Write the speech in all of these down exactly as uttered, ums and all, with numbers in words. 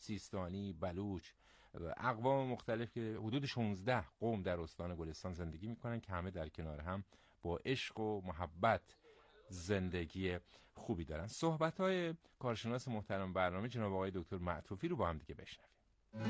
سیستانی، بلوچ، اقوام مختلف که حدود شانزده قوم در استان گلستان زندگی میکنن که همه در کنار هم با عشق و محبت زندگی خوبی دارن. صحبت‌های کارشناس محترم برنامه جناب آقای دکتر معطوفی رو با هم دیگه بشنویم.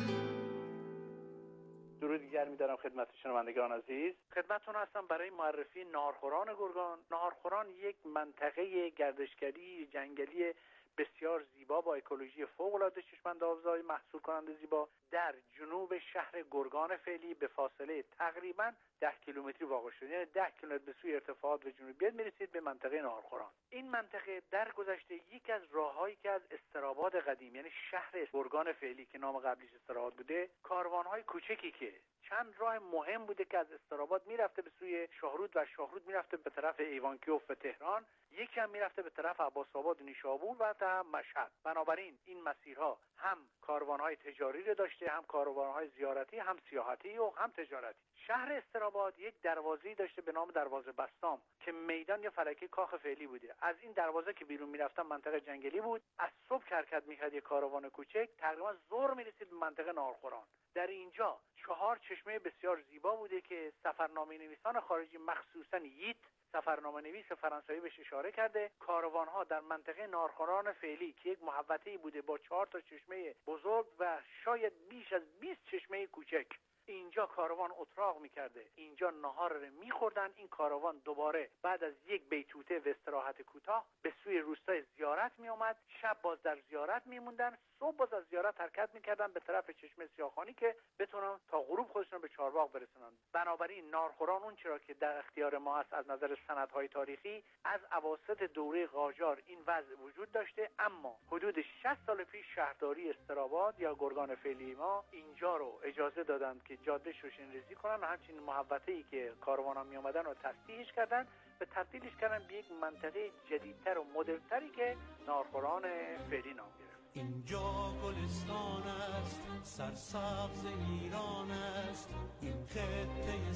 درود دیگر می‌دارم خدمت شنوندگان عزیز. خدمتتون هستم برای معرفی ناهارخوران گرگان. ناهارخوران یک منطقه گردشگری جنگلی بسیار زیبا با اکولوژی فوق‌العاده چشم‌اندازهای محصول کننده زیبا در جنوب شهر گرگان فعلی به فاصله تقریباً ده کیلومتری واقع شده، یعنی ده کیلومتر به سوی ارتفاعات و جنوبیت میرسید به منطقه ناهارخوران. این منطقه در گذشته یکی از راههایی که از استراباد قدیم، یعنی شهر گرگان فعلی که نام قبلیش استراباد بوده، کاروان‌های کوچکی که چند راه مهم بوده که از استراباد میرفته به سوی شاهرود و شاهرود میرفته به طرف ایوانکیوف و تهران، یکی هم میرفته به طرف عباس آباد و نیشابور و تا مشهد. بنابراین این مسیرها هم کاروان‌های تجاری رو داشته، هم کاروان‌های زیارتی، هم سیاحتی و هم تجارتی. شهر استراباد یک دروازه‌ای داشته به نام دروازه بستام که میدان یا فلکه کاخ فعلی بوده. از این دروازه که بیرون میرفتن منطقه جنگلی بود. از صبح حرکت می‌کرد یک کاروان کوچک، تقریبا ظهر میرسید به منطقه ناهارخوران. در اینجا چهار چشمه بسیار زیبا بوده که سفرنامه نویسان خارجی مخصوصاً ییت سفرنامه نویس فرانسوی بهش اشاره کرده. کاروان‌ها در منطقه ناهارخوران فعلی که یک محوطه‌ای بوده با چهار تا چشمه بزرگ و شاید بیش از بیست چشمه کوچک، اینجا کاروان اتراق میکرده، اینجا نهار رو میخوردن. این کاروان دوباره بعد از یک بیتوته و استراحت کوتاه به سوی روستای زیارت میومد، شب باز در زیارت میموندن، صبح باز از زیارت حرکت میکردن به طرف چشمه سیاخانی که بتونن تا غروب خودشون به چارباغ برسونن. بنابراین ناهارخوران اون چرا که در اختیار ما است از نظر سندهای تاریخی، از اواسط دوره قاجار این وضع وجود داشته، اما حدود شصت سال پیش شهرداری استراباد یا گرگان فعلی ما اینجا رو اجازه دادند که جاده شوشنریزی کنن و همچنین محوطه‌ای که کاروانا می اومدن رو تصحیحش کردن، به تبدیلش کردن به یک منطقه جدیدتر و مدرن‌تری که ناهارخوران فعلی نام گرفت. اینجا گلستان است، سرسبز ایران است، این خطه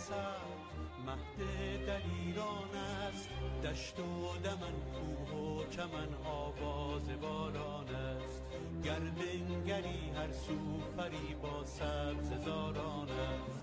سرسبز مهد دلیران است، دشت و دمن کوه و چمن آواز باران است، گردنگری هر سو فریبا سبز زاران است.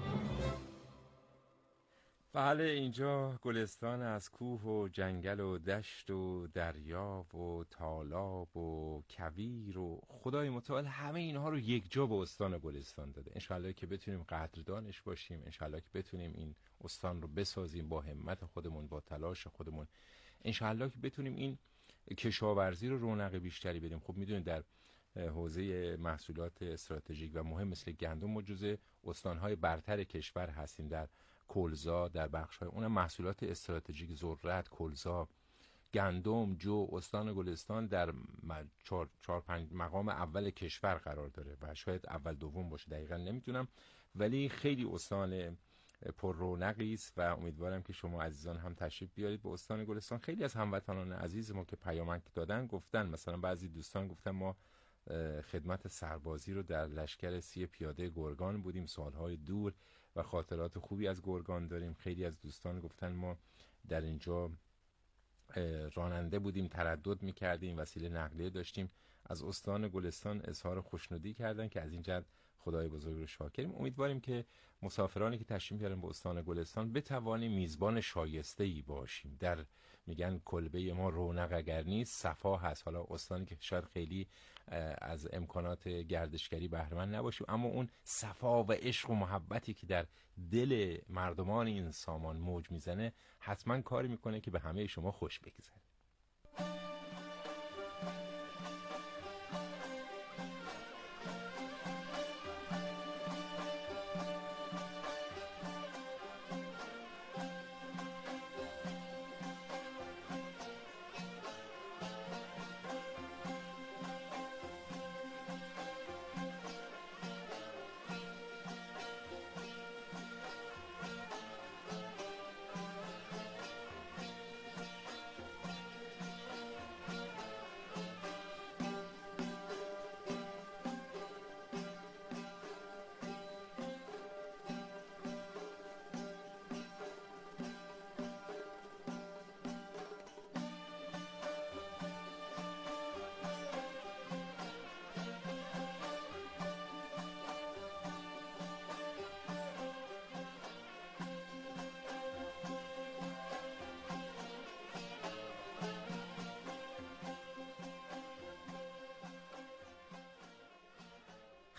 بله، اینجا گلستان از کوه و جنگل و دشت و دریا و تالاب و کویر و خدای متعال همه اینها رو یک جا به استان گلستان داده. انشالله که بتونیم قدردانش باشیم، انشالله که بتونیم این استان رو بسازیم با همت خودمون، با تلاش خودمون، انشالله که بتونیم این کشاورزی رو رونق بیشتری بدیم. خب میدونید در حوزه محصولات استراتژیک و مهم مثل گندم ما جزء استانهای برتر کشور هستیم. در کلزا، در بخش‌های اونم محصولات استراتژیک، ذرت، کلزا، گندم، جو، استان گلستان در چهار چهار پنج مقام اول کشور قرار داره و شاید اول دوم باشه، دقیقاً نمیتونم، ولی خیلی استان پر رونقی است و امیدوارم که شما عزیزان هم تشریف بیارید به استان گلستان. خیلی از هموطنان عزیز ما که پیامک دادن گفتن، مثلا بعضی دوستان گفتن ما خدمت سربازی رو در لشکر سی پیاده گرگان بودیم سالهای دور و خاطرات خوبی از گرگان داریم. خیلی از دوستان گفتن ما در اینجا راننده بودیم، تردد میکردیم، وسیله نقلیه داشتیم. از استان گلستان اظهار خوشنودی کردن که از این جهت خدای بزرگ رو شاکریم. امیدواریم که مسافرانی که تشریف بیارن به استان گلستان بتوانیم میزبان شایسته‌ای باشیم. در میگن کلبه ما رونق اگر نیست صفا هست. حالا استانی که شاید خیلی از امکانات گردشگری بهره مند نباشیم، اما اون صفا و عشق و محبتی که در دل مردمان این سامان موج میزنه حتما کاری میکنه که به همه شما خوش بگذره.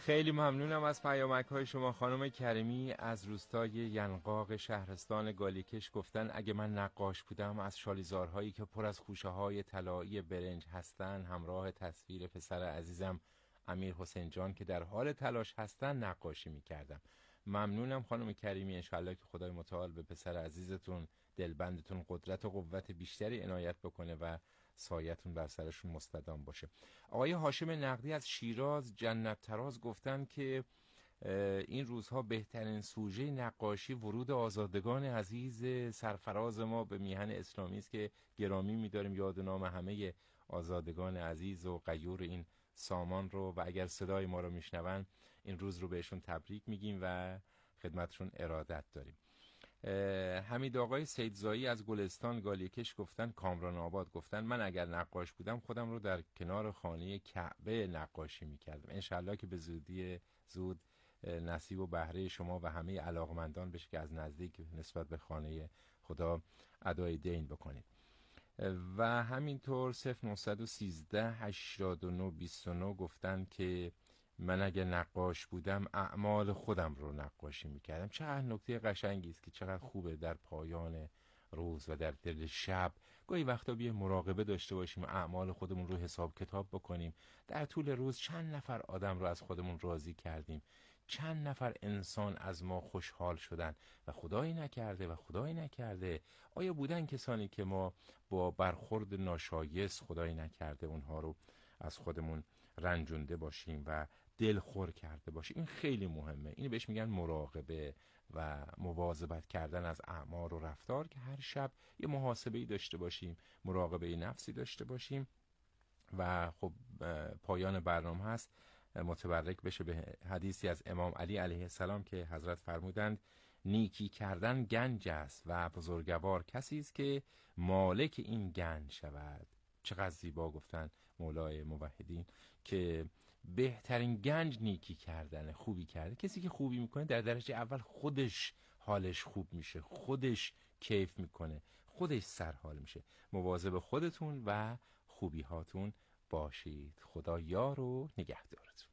خیلی ممنونم از پیامک‌های شما. خانم کریمی از روستای ینقاق شهرستان گالیکش گفتن اگه من نقاش بودم از شالیزارهایی که پر از خوشه‌های طلایی برنج هستن همراه تصویر پسر عزیزم امیر حسین جان که در حال تلاش هستن نقاشی می‌کردم. ممنونم خانم کریمی، انشالله که خدای متعال به پسر عزیزتون دلبندتون قدرت و قوت بیشتری عنایت بکنه و سایتون بر سرشون مستدام باشه. آقای هاشم نقدی از شیراز جنت تراز گفتن که این روزها بهترین سوژه نقاشی ورود آزادگان عزیز سرفراز ما به میهن اسلامی است که گرامی می‌داریم. یاد و نام همه آزادگان عزیز و غیور این سامان رو و اگر صدای ما رو میشنون این روز رو بهشون تبریک میگیم و خدمتشون ارادت داریم. حمید آقای سیدزایی از گلستان گالیکش گفتن کامران آباد گفتن من اگر نقاش بودم خودم رو در کنار خانه کعبه نقاشی میکردم. انشالله که به زودی زود نصیب و بهره شما و همه علاقمندان بشه که از نزدیک نسبت به خانه خدا ادای دین بکنید. و همینطور صفر نهصد و سیزده هشتاد و نه بیست و نه گفتن که من اگه نقاش بودم اعمال خودم رو نقاشی میکردم. چقدر نکته قشنگی است که چقدر خوبه در پایان روز و در دل شب گاهی وقتا بیه مراقبه داشته باشیم، اعمال خودمون رو حساب کتاب بکنیم. در طول روز چند نفر آدم رو از خودمون راضی کردیم، چند نفر انسان از ما خوشحال شدن و خدایی نکرده و خدایی نکرده آیا بودن کسانی که ما با برخورد ناشایست خدایی نکرده اونها رو از خودمون رنجونده باشیم و دل خور کرده باشیم. این خیلی مهمه. این بهش میگن مراقبه و مواظبت کردن از اعمال و رفتار که هر شب یه محاسبه‌ای داشته باشیم، مراقبه نفسی داشته باشیم. و خب پایان برنامه هست متبرک بشه به حدیثی از امام علی علیه السلام که حضرت فرمودند نیکی کردن گنج است و بزرگوار کسی است که مالک این گنج شود. چقدر زیبا گفتن مولای موحدین که بهترین گنج نیکی کردن، خوبی کرده. کسی که خوبی میکنه در درجه اول خودش حالش خوب میشه، خودش کیف میکنه، خودش سرحال میشه. مواظب خودتون و خوبی هاتون باشید. خدا یار و نگهدارتون.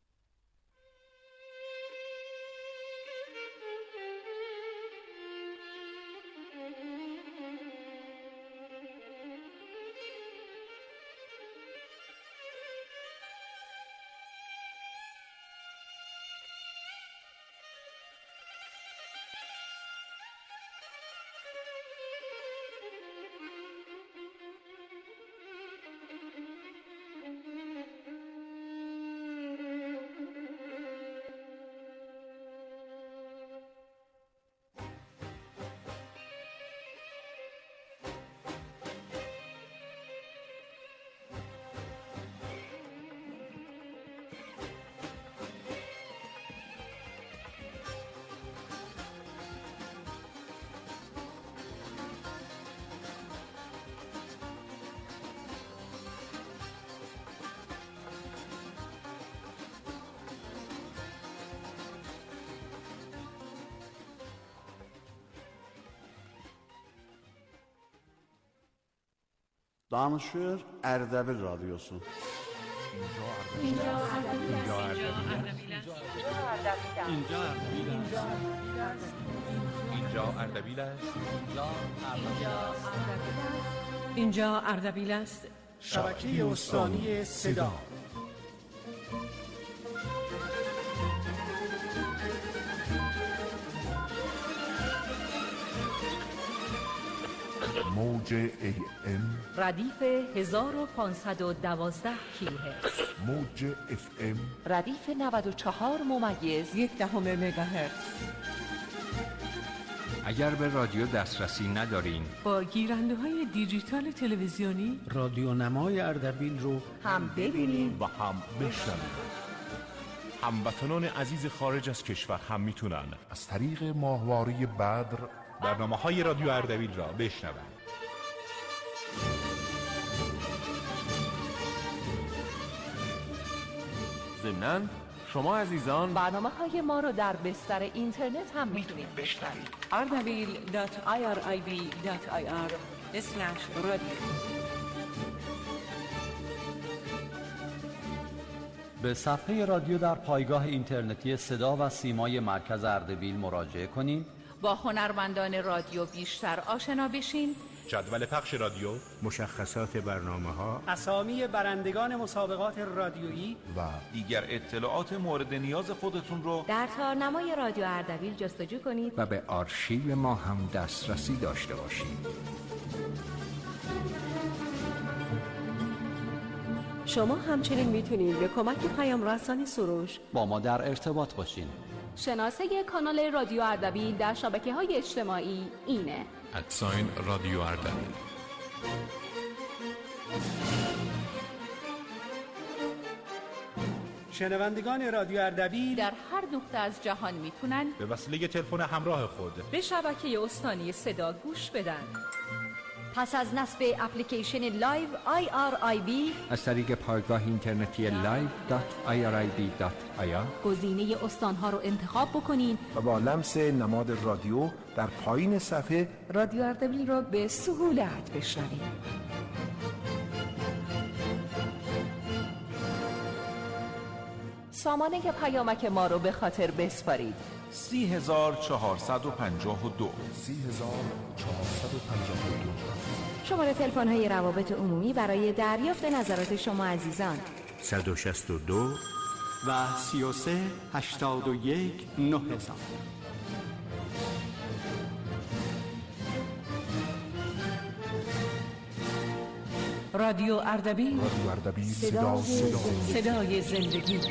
Danışır Erdebil Radyosu. اینجا اردبیل است. اینجا اردبیل است. اینجا اردبیل است. شبکه استانی صدا. موج ای ام ردیف هزار و پانصد و دوازده کیلوهرتز، موج اف ام ردیف نود و چهار ممیز یک دهم مگاهرتز. اگر به رادیو دسترسی ندارین با گیرنده های دیجیتال تلویزیونی رادیو نمای اردبیل رو هم ببینید و هم بشنوید. هموطنان عزیز خارج از کشور هم میتونن از طریق ماهواره بدر برنامه های رادیو اردبیل را بشنوند. ضمناً شما عزیزان برنامه های ما رو در بستر اینترنت هم میتونید بشنوید. اردبیل دات آی آر آی بی دات آی آر اسلش رادیو. به صفحه رادیو در پایگاه اینترنتی صدا و سیمای مرکز اردبیل مراجعه کنید. با هنرمندان رادیو بیشتر آشنا بشین. جدول پخش رادیو، مشخصات برنامه‌ها، اسامی برندگان مسابقات رادیویی و دیگر اطلاعات مورد نیاز خودتون رو در تارنمای رادیو اردبیل جستجو کنید و به آرشیو ما هم دسترسی داشته باشید. شما همچنین میتونید به کمک پیام رسانی سروش با ما در ارتباط باشین. شناسه کانال رادیو اردبیل در شبکه‌های اجتماعی اینه: ادساین رادیو اردبیل. شنوندگان رادیو اردبیل در هر نقطه از جهان میتونن به وسیله تلفن همراه خود به شبکه استانی صدا گوش بدن. پس از نصب اپلیکیشن لایو آی آر آی بی از طریق پایگاه اینترنتی لایو دات آی آر آی بی دات آی آر گزینه استانها رو انتخاب بکنین و با لمس نماد رادیو در پایین صفحه رادیو اردبیل رو به سهولت بشنوید. سامانه پیامک ما رو به خاطر بسپارید: سی هزار چهارصد و پنجاه و دو سی هزار چهارصد و پنجاه و دو. شماره تلفن های روابط عمومی برای دریافت نظرات شما عزیزان: صد و شصت و دو و سی و سه هشتاد و یک نه هزار. رادیو اردبیل، رادیو اردبیل، صدا صدا صدای زندگی.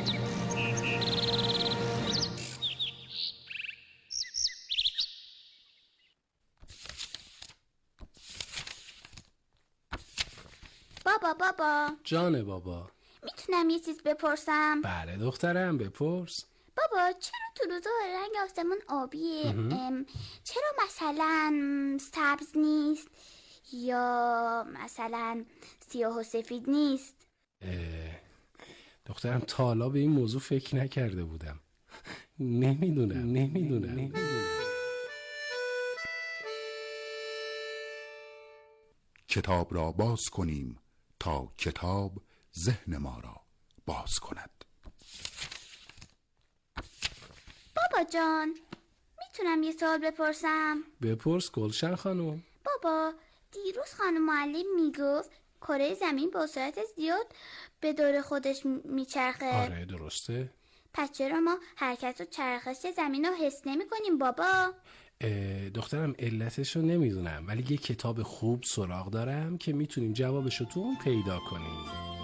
بابا بابا جان بابا، میتونم یه چیز بپرسم؟ بله دخترم، بپرس. بابا چرا تو روزا رنگ آسمون آبیه؟ چرا مثلا سبز نیست یا مثلا سیاه و سفید نیست؟ دخترم تا حالا به این موضوع فکر نکرده بودم. نمیدونم نمیدونم نمیدونم کتاب را باز کنیم تا کتاب ذهن ما را باز کند. بابا جان، میتونم یه سوال بپرسم؟ بپرس گلشن خانم. بابا دیروز خانم معلم میگفت کره زمین با سرعت زیاد به دور خودش میچرخه. آره درسته. پس چرا ما حرکت و چرخش زمین رو حس نمی کنیم بابا؟ دخترم علتش رو نمیدونم، ولی یه کتاب خوب سراغ دارم که میتونیم جوابش رو تو اون پیدا کنیم.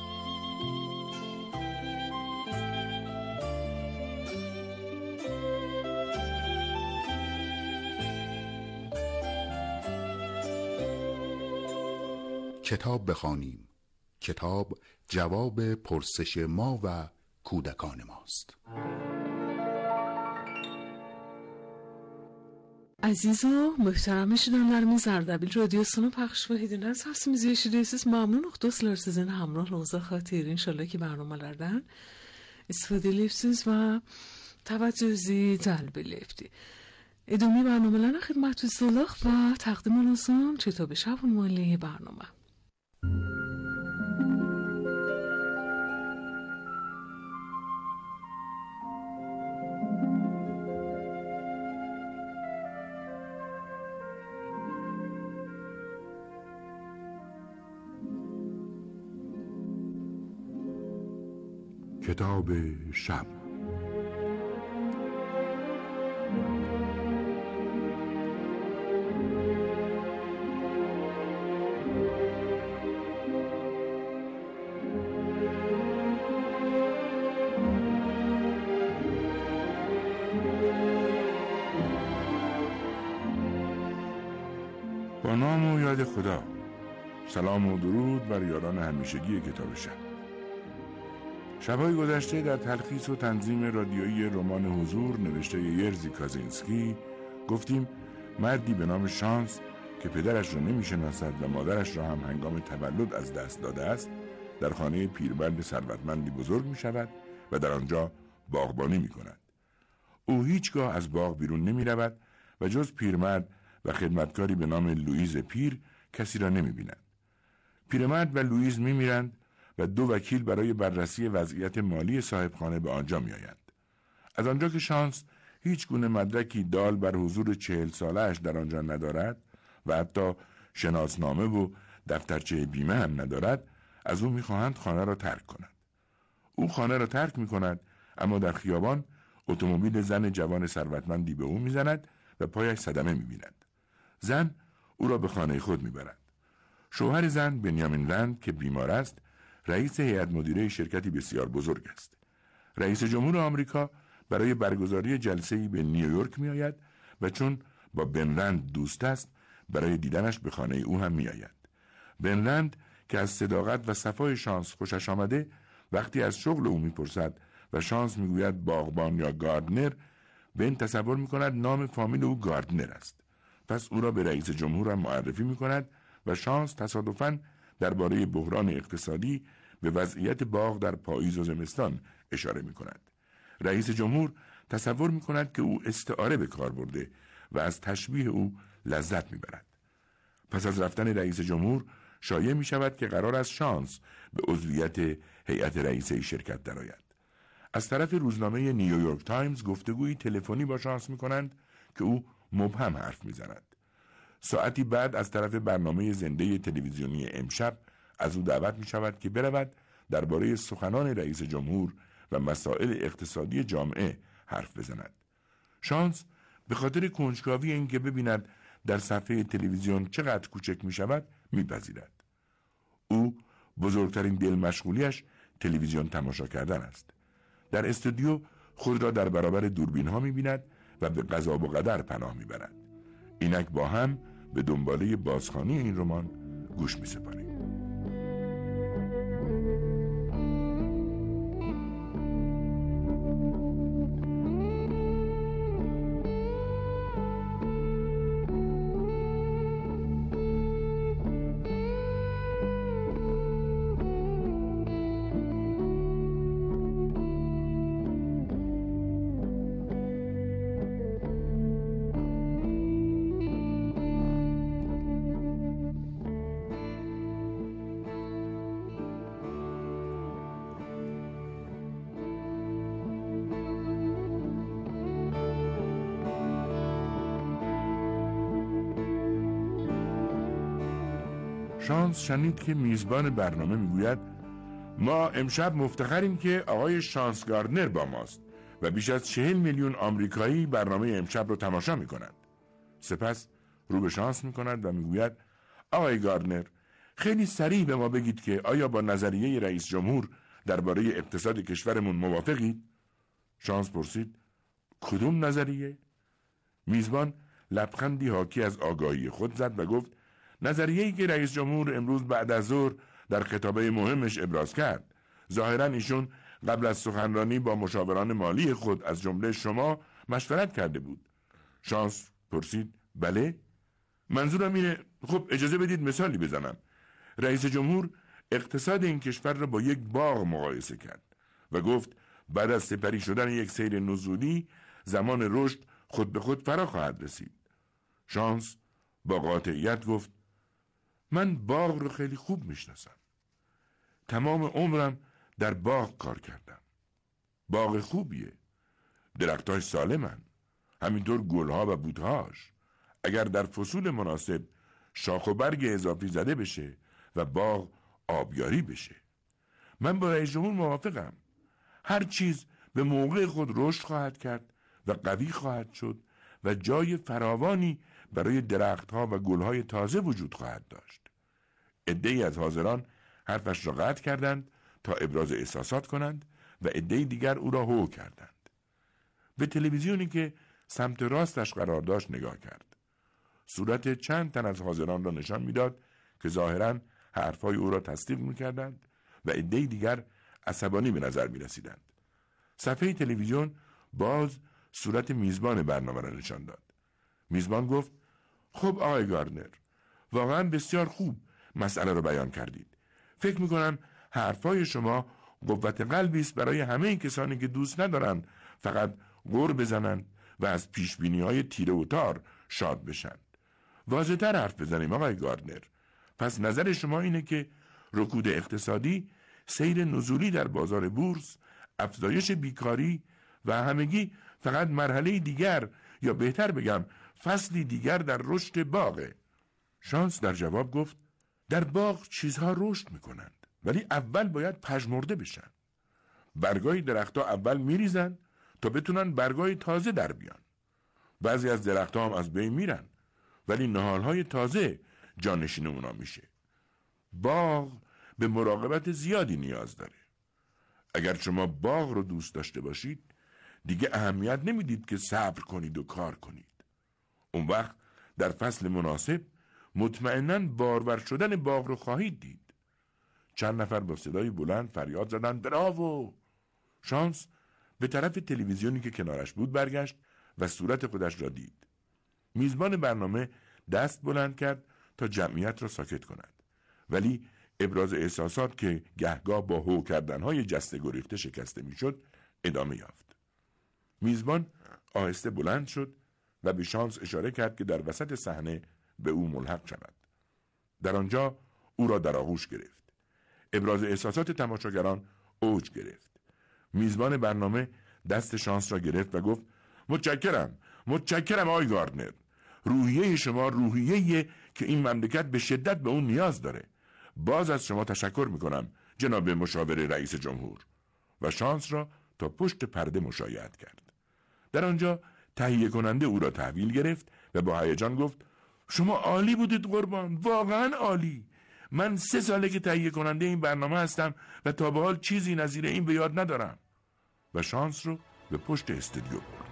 کتاب بخوانیم. کتاب جواب پرسش ما و کودکان ماست. عزیزو محترم şirinlerimiz Erdebil Radyosu'nu paylaş ve dinlersiniz. izleyicileriniz memnun dostlar sizin hamrahınıza xatir inşallah ki برنامه‌lerden استفاده edirsiniz و توجهی جلب edilir. ادامه برنامه‌لرنا خدمتتون و تقدیم لازم کتاب شب مالی برنامه. کتاب شب. با نام و یاد خدا. سلام و درود بر یاران همیشگی کتاب شب. شب‌های گذشته در تلخیص و تنظیم رادیویی رمان حضور نوشته یرزی کازینسکی گفتیم مردی به نام شانس که پدرش را نمی‌شناسد و مادرش را هم هنگام تولد از دست داده است در خانه پیرمرد ثروتمندی بزرگ می‌شود و در آنجا باغبانی می‌کند. او هیچگاه از باغ بیرون نمی‌رود و جز پیرمرد و خدمتکاری به نام لوئیز پیر کسی را نمی‌بیند. پیرمرد و لوئیز می‌میرند و دو وکیل برای بررسی وضعیت مالی صاحبخانه به آنجا می آیند. از آنجا که شانس هیچ گونه مدرکی دال بر حضور چهل ساله‌اش در آنجا ندارد و حتی شناسنامه و دفترچه بیمه هم ندارد، از او می‌خواهند خانه را ترک کند. او خانه را ترک می‌کند، اما در خیابان اتومبیل زن جوان ثروتمندی به او می‌زند و پایش صدمه می‌بیند. زن او را به خانه خود می‌برد. شوهر زن بنیامین رند که بیمار است، رئیس هیئت مدیره شرکتی بسیار بزرگ است. رئیس جمهور آمریکا برای برگزاری جلسه‌ای به نیویورک می‌آید و چون با بن رند دوست است، برای دیدنش به خانه او هم می‌آید. بن رند که از صداقت و صفای شانس خوشش آمده، وقتی از شغل او می‌پرسد و شانس می‌گوید باغبان یا گاردنر، بن تصور می‌کند نام فامیل او گاردنر است. پس او را به رئیس جمهور هم معرفی می‌کند و شانس تصادفاً درباره بحران اقتصادی به وضعیت باغ در پاییز و زمستان اشاره می‌کند. رئیس جمهور تصور می‌کند که او استعاره به کار برده و از تشبیه او لذت می‌برد. پس از رفتن رئیس جمهور شایع می‌شود که قرار است شانس به عضویت هیئت رئیسه شرکت درآید. از طرف روزنامه نیویورک تایمز گفتگویی تلفنی با شانس می‌کنند که او مبهم حرف می‌زند. ساعتی بعد از طرف برنامه زنده تلویزیونی امشب از او دعوت می‌شود که برود درباره سخنان رئیس جمهور و مسائل اقتصادی جامعه حرف بزند. شانس به خاطر کنجکاوی اینکه ببیند در صفحه تلویزیون چقدر کوچک می‌شود می‌پذیرد. او بزرگترین دل مشغولیش تلویزیون تماشا کردن است. در استودیو خود را در برابر دوربین‌ها می‌بیند و به قضا و قدر پناه می‌برد. اینک با هم به دنباله بازخوانی این رمان گوش می‌سپاریم. شانس شنید که میزبان برنامه میگوید ما امشب مفتخریم که آقای شانس گاردنر با ماست و بیش از چهل میلیون آمریکایی برنامه امشب رو تماشا میکنند. سپس رو به شانس میکند و میگوید آقای گاردنر خیلی سریع به ما بگید که آیا با نظریه رئیس جمهور درباره اقتصاد کشورمون موافقید؟ شانس پرسید کدوم نظریه؟ میزبان لبخندی حاکی از آگاهی خود زد و گفت نظریه‌ای که رئیس جمهور امروز بعد از ظهر در خطابه مهمش ابراز کرد. ظاهراً ایشون قبل از سخنرانی با مشاوران مالی خود از جمله شما مشورت کرده بود. شانس پرسید بله؟ منظورم اینه خب اجازه بدید مثالی بزنم. رئیس جمهور اقتصاد این کشور را با یک باغ مقایسه کرد و گفت بعد از سپری شدن یک سیر نزولی زمان رشد خود به خود فرا خواهد رسید. شانس با قاطعیت گفت من باغ رو خیلی خوب میشناسم. تمام عمرم در باغ کار کردم. باغ خوبیه. درختاش سالمن. همینطور گلها و بوتهاش. اگر در فصول مناسب شاخ و برگ اضافی زده بشه و باغ آبیاری بشه. من با رئیس جمهور موافقم. هر چیز به موقع خود رشد خواهد کرد و قوی خواهد شد و جای فراوانی برای درختها و گلهای تازه وجود خواهد داشت. عده‌ای از حاضران حرفش را قطع کردند تا ابراز احساسات کنند و عده‌ای دیگر او را هو کردند. به تلویزیونی که سمت راستش قرار داشت نگاه کرد. صورت چند تن از حاضران را نشان میداد که ظاهراً حرفهای او را تصدیق میکردند و عده‌ای دیگر عصبانی به نظر میرسیدند. صفحه تلویزیون باز صورت میزبان برنامه را نشان داد. میزبان گفت خب آقای گاردنر واقعا بسیار خوب مسئله رو بیان کردید. فکر میکنم حرفای شما قوت قلبی است برای همه کسانی که دوست ندارند فقط غر بزنند و از پیشبینی‌های تیره و تار شاد بشن. واضح‌تر حرف بزنیم آقای گاردنر. پس نظر شما اینه که رکود اقتصادی سیر نزولی در بازار بورس، افزایش بیکاری و همگی فقط مرحله دیگر یا بهتر بگم فصلی دیگر در رشد باغه. شانس در جواب گفت در باغ چیزها رشد میکنند ولی اول باید پژمرده بشن. برگای درختها اول میریزن تا بتونن برگای تازه در بیان. بعضی از درختها هم از بین میرن ولی نهالهای تازه جانشین اونا میشه. باغ به مراقبت زیادی نیاز داره. اگر شما باغ رو دوست داشته باشید دیگه اهمیت نمیدید که صبر کنید و کار کنید. اون وقت در فصل مناسب مطمئناً بارور شدن باغ رو خواهید دید. چند نفر با صدای بلند فریاد زدن براوو. شانس به طرف تلویزیونی که کنارش بود برگشت و صورت خودش را دید. میزبان برنامه دست بلند کرد تا جمعیت را ساکت کند ولی ابراز احساسات که گهگاه با هو کردنهای جسته گریخته شکسته میشد ادامه یافت. میزبان آهسته بلند شد و به شانس اشاره کرد که در وسط صحنه به او ملحق شود. در آنجا او را در آغوش گرفت. ابراز احساسات تماشاگران اوج گرفت. میزبان برنامه دست شانس را گرفت و گفت متشکرم، متشکرم آقای گاردنر. روحیه شما روحیه‌ایه که این مملکت به شدت به اون نیاز داره. باز از شما تشکر میکنم جناب مشاور رئیس جمهور. و شانس را تا پشت پرده مشایعت کرد. در آنجا تهیه کننده او را تحویل گرفت و با هیجان گفت شما عالی بودید قربان، واقعا عالی. من سه ساله که تهیه کننده این برنامه هستم و تا به حال چیزی نظیر این به یاد ندارم. و شانس رو به پشت استودیو برد.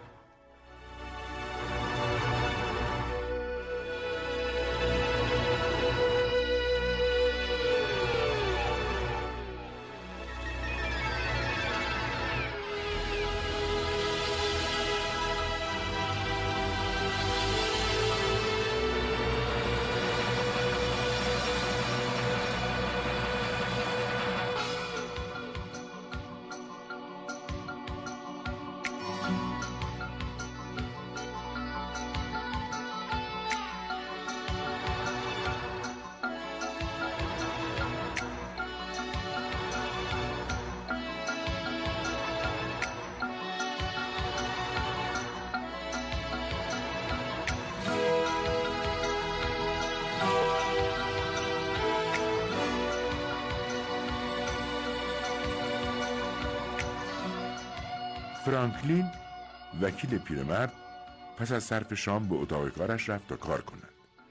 فرانکلین وکیل پیرمرد پس از صرف شام به اتاق کارش رفت تا کار کند.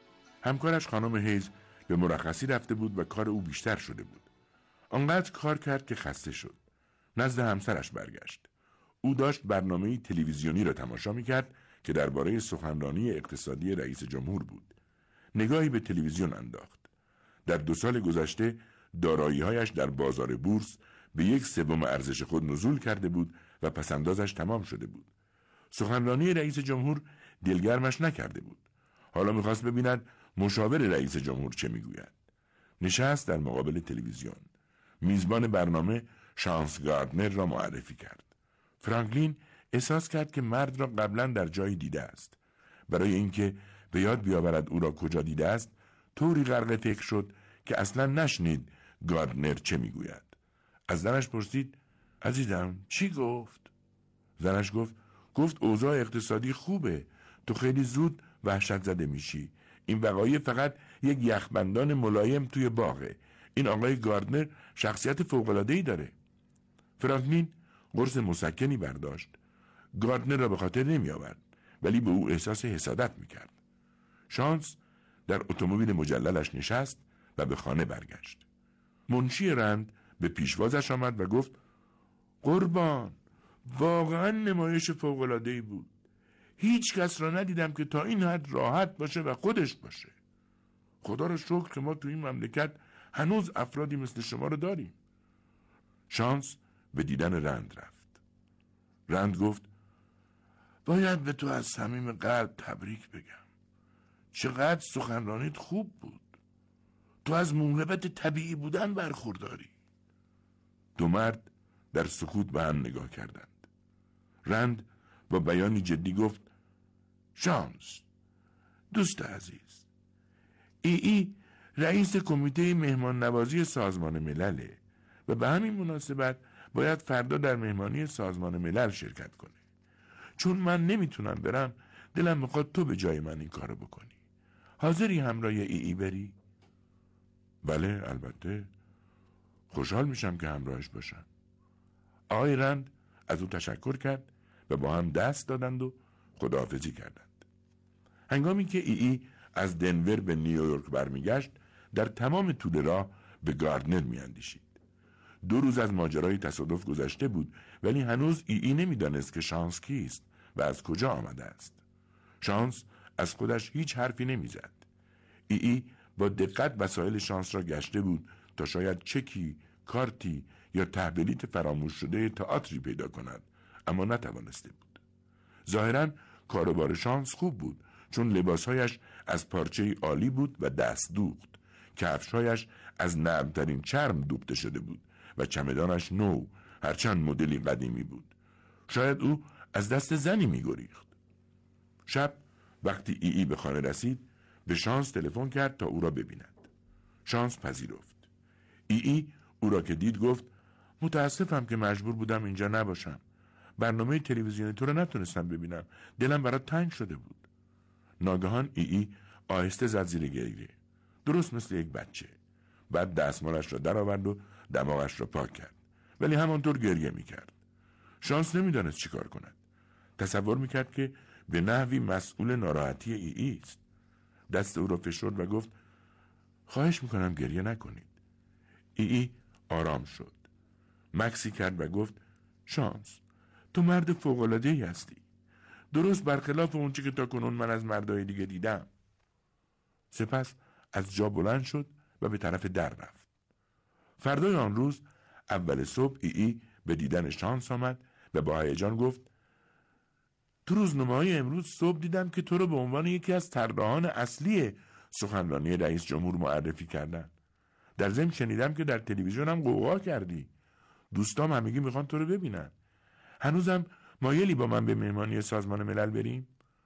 همکارش خانم هیز به مرخصی رفته بود و کار او بیشتر شده بود. آنقدر کار کرد که خسته شد. نزد همسرش برگشت. او داشت برنامه تلویزیونی را تماشا می‌کرد که درباره سخنرانی اقتصادی رئیس جمهور بود. نگاهی به تلویزیون انداخت. در دو سال گذشته دارایی‌هایش در بازار بورس به یک سوم ارزش خود نزول کرده بود و پسندازش تمام شده بود. سخنرانی رئیس جمهور دلگرمش نکرده بود. حالا میخواست ببیند مشاور رئیس جمهور چه میگوید. نشست در مقابل تلویزیون. میزبان برنامه شانس گاردنر را معرفی کرد. فرانکلین احساس کرد که مرد را قبلا در جایی دیده است. برای اینکه به یاد بیاورد او را کجا دیده است، طوری غرق فکر شد که اصلا نشنید گاردنر چه میگوید. از زنش پرسید عزیزم چی گفت؟ زنش گفت گفت اوضاع اقتصادی خوبه، تو خیلی زود وحشت زده میشی. این وقایع فقط یک یخبندان ملایم توی باغه. این آقای گاردنر شخصیت فوق‌العاده‌ای داره. فرانکلین قرص مسکنی برداشت. گاردنر را به خاطر نمی آورد ولی به او احساس حسادت میکرد. شانس در اتومبیل مجللش نشست و به خانه برگشت. منشی رند به پیشوازش آمد و گفت قربان، واقعا نمایش فوق‌العاده‌ای بود. هیچ کس را ندیدم که تا این حد راحت باشه و خودش باشه. خدا را شکر که ما تو این مملکت هنوز افرادی مثل شما رو داریم. شانس به دیدن رند رفت. رند گفت باید به تو از صمیم قلب تبریک بگم. چقدر سخنرانیت خوب بود. تو از موهبت طبیعی بودن برخورداری. دو مرد در سکوت به هم نگاه کردند. رند با بیانی جدی گفت شانس دوست عزیز، ای ای رئیس کمیته مهمان نوازی سازمان ملله و به همین مناسبت باید فردا در مهمانی سازمان ملل شرکت کنه. چون من نمیتونم برم، دلم میخواد تو به جای من این کارو بکنی. حاضری همراه ای ای بری؟ بله البته، خوشحال میشم که همراهش باشم. آقای رند از او تشکر کرد و با هم دست دادند و خداحافظی کردند. هنگامی که ای ای از دنور به نیویورک برمیگشت، در تمام طول راه به گاردنر میاندیشید. دو روز از ماجرای تصادف گذشته بود، ولی هنوز ای ای نمیدانست که شانس کیست و از کجا آمده است. شانس از خودش هیچ حرفی نمیزد. ای ای با دقت وسایل شانس را گشته بود تا شاید چکی، کارتی یا تحویلیت فراموش شده تئاتری پیدا کند، اما نتوانسته بود. ظاهراً کاروبار شانس خوب بود، چون لباسهایش از پارچه عالی بود و دست دوخت. کفشهایش از نرمترین چرم دوخته شده بود و چمدانش نو، هرچند مدلی قدیمی بود. شاید او از دست زنی می‌گریخت. شب وقتی ای ای به خانه رسید، به شانس تلفن کرد تا او را ببیند. شانس پذیرفت. ای ای او را که دید گفت متاسفم که مجبور بودم اینجا نباشم. برنامه تلویزیونی تو را نتونستم ببینم. دلم برات تنگ شده بود. ناگهان ای ای آهسته زد زیر گریه، درست مثل یک بچه. بعد دستمالش را درآورد و دماغش را پاک کرد، ولی همانطور گریه میکرد. شانس نمیدانست چی کار کند. تصور میکرد که به نحوی مسئول ناراحتی ای ای است. دست او را فشرد و گفت خواهش میکنم گریه نکنید. ای ای آرام شد. مکسی کرد و گفت شانس، تو مرد فوق‌العاده‌ای هستی، درست برخلاف اون چی که تا کنون من از مردای دیگه دیدم. سپس از جا بلند شد و به طرف در رفت. فردای آن روز اول صبح ای ای به دیدن شانس آمد و با هیجان گفت تو روزنامه‌های امروز صبح دیدم که تو رو به عنوان یکی از طراحان اصلی سخنرانی رئیس جمهور معرفی کردن. در ضمن شنیدم که در تلویزیون هم غوغا کردی. دوستام همگی میخوان تو رو ببینن. هنوزم مایلی با من به مهمانی سازمان ملل بریم؟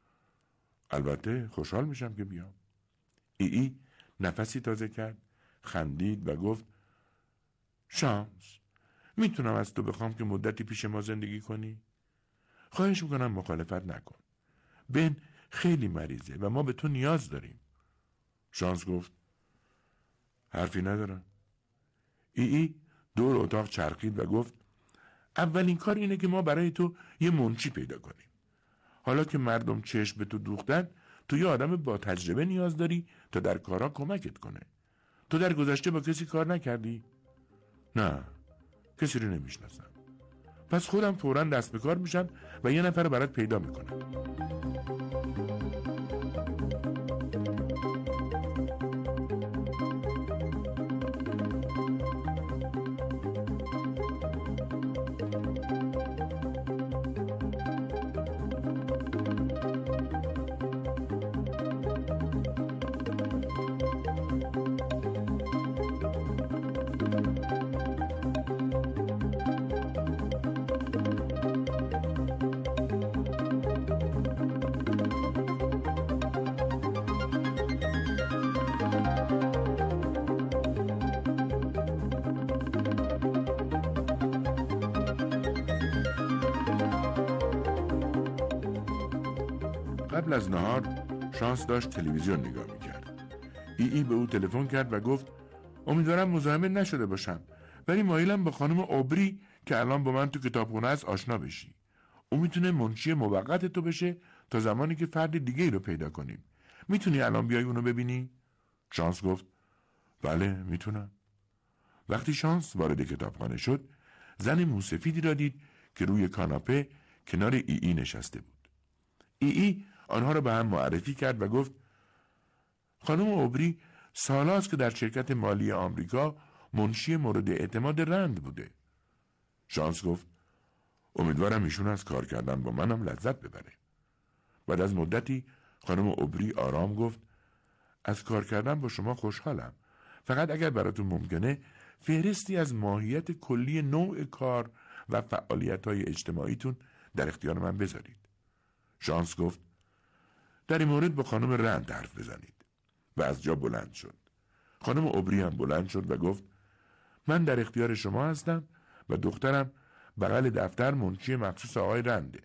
البته خوشحال میشم که بیام. ای ای نفسی تازه کرد، خندید و گفت شانس، میتونم از تو بخوام که مدتی پیش ما زندگی کنی؟ خواهش میکنم مخالفت نکن. بن خیلی مریضه و ما به تو نیاز داریم. شانس گفت حرفی ندارم. ای ای دور اتاق چرخید و گفت اولین کار اینه که ما برای تو یه منشی پیدا کنیم. حالا که مردم چشم به تو دوختن، تو یه آدم با تجربه نیاز داری تا در کارا کمکت کنه. تو در گذشته با کسی کار نکردی؟ نه، کسی رو نمیشناسم. پس خودم فوراً دست به کار میشم و یه نفر برات پیدا میکنم. قبل از نهار شانس داشت تلویزیون نگاه میکرد. ای ای به او تلفن کرد و گفت امیدوارم مزاحمت نشده باشم، ولی مایلم با خانم اوبری که الان با من تو کتابخونه است آشنا بشی. او میتونه منشی موقت تو بشه تا زمانی که فرد دیگه ای رو پیدا کنیم. میتونی الان بیای اونو ببینی؟ شانس گفت بله میتونم. وقتی شانس وارد کتابخانه شد، زن موسفیدی را دید که روی کاناپه کنار ای ای نشسته بود. ای ای آنها را به هم معرفی کرد و گفت خانم اوبری سالاست که در شرکت مالی آمریکا منشی مورد اعتماد رند بوده. شانس گفت امیدوارم ایشون از کار کردن با منم لذت ببره. بعد از مدتی خانم اوبری آرام گفت از کار کردن با شما خوشحالم، فقط اگر براتون ممکنه فهرستی از ماهیت کلی نوع کار و فعالیت‌های اجتماعیتون در اختیار من بذارید. شانس گفت در این مورد با خانم رند حرف بزنید و از جا بلند شد. خانم اوبری هم بلند شد و گفت من در اختیار شما هستم و دخترم بغل دفتر منشی مخصوص آقای رنده.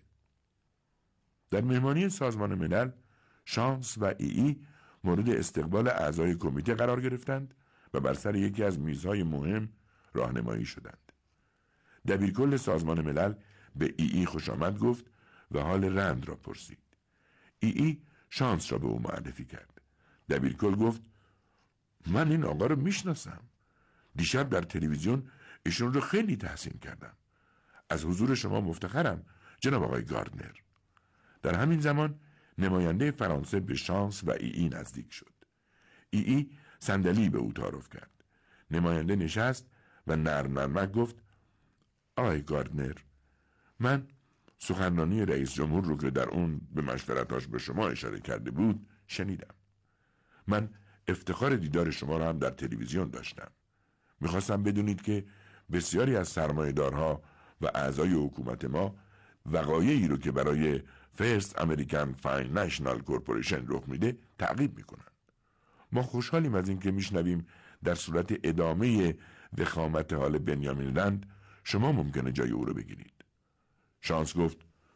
در مهمانی سازمان ملل شانس و ای ای مورد استقبال اعضای کمیته قرار گرفتند و بر سر یکی از میزهای مهم راهنمایی شدند. دبیرکل سازمان ملل به ای ای خوش آمد گفت و حال رند را پرسید. ای ای شانس را به او معرفی کرد. دبیرکل گفت من این آقا را میشناسم. دیشب در تلویزیون ایشون رو خیلی تحسین کردم. از حضور شما مفتخرم جناب آقای گاردنر. در همین زمان نماینده فرانسه به شانس و ای ای نزدیک شد. ای ای صندلی به او تعارف کرد. نماینده نشست و نرم نرمک گفت آقای گاردنر، من سخنرانی رئیس جمهور رو که در اون به مشورتاش به شما اشاره کرده بود شنیدم. من افتخار دیدار شما را هم در تلویزیون داشتم. میخواستم بدونید که بسیاری از سرمایه‌دارها و اعضای حکومت ما وقایعی رو که برای فرست امریکن فاینانشال کورپوریشن رخ میده تعقیب میکنن. ما خوشحالیم از اینکه میشنویم در صورت ادامه وخامت حال بنیامین رند شما ممکنه جای او رو بگیرید. شانس گفت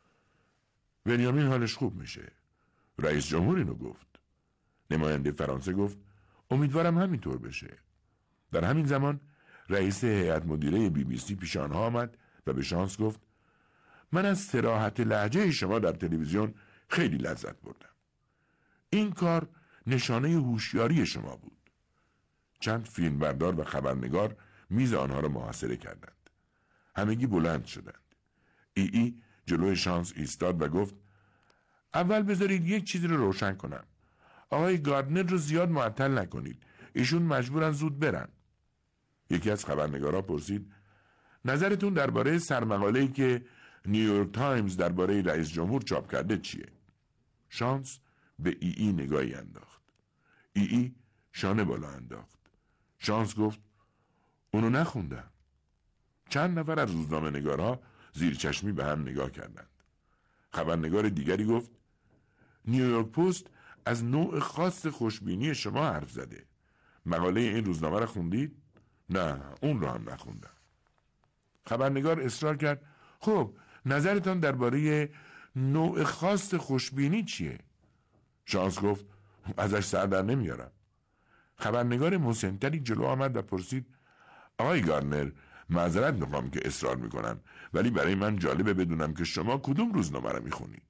بنیامین حالش خوب میشه. رئیس جمهور اینو گفت. نماینده فرانسه گفت امیدوارم همینطور بشه. در همین زمان رئیس هیئت مدیره بی بی سی پیش آنها آمد و به شانس گفت من از صراحت لهجه شما در تلویزیون خیلی لذت بردم. این کار نشانه هوشیاری شما بود. چند فیلمبردار و خبرنگار میز آنها را محاصره کردند. همگی بلند شدند. ای ای جلوی شانس ایستاد و گفت اول بذارید یک چیزی رو روشن کنم. آقای گاردنر رو زیاد معطل نکنید. ایشون مجبورن زود برن. یکی از خبرنگارا پرسید نظرتون درباره سرمقاله‌ای که نیویورک تایمز درباره رئیس جمهور چاپ کرده چیه؟ شانس به ای ای نگاهی انداخت. ای ای شانه بالا انداخت. شانس گفت اونو نخوندم. چند نفر از روزنامه نگارها زیر چشمی به هم نگاه کردند. خبرنگار دیگری گفت نیویورک پست از نوع خاص خوشبینی شما حرف زده. مقاله این روزنامه را خوندید؟ نه، اون رو هم نخوندم. خبرنگار اصرار کرد خب نظرتان درباره نوع خاص خوشبینی چیه؟ شانس گفت ازش سر در نمیارم. خبرنگار مسنتری جلو آمد و پرسید آقای گاردنر، معذرت میخوام که اصرار میکنم ولی برای من جالبه بدونم که شما کدوم روزنامه رو میخونید؟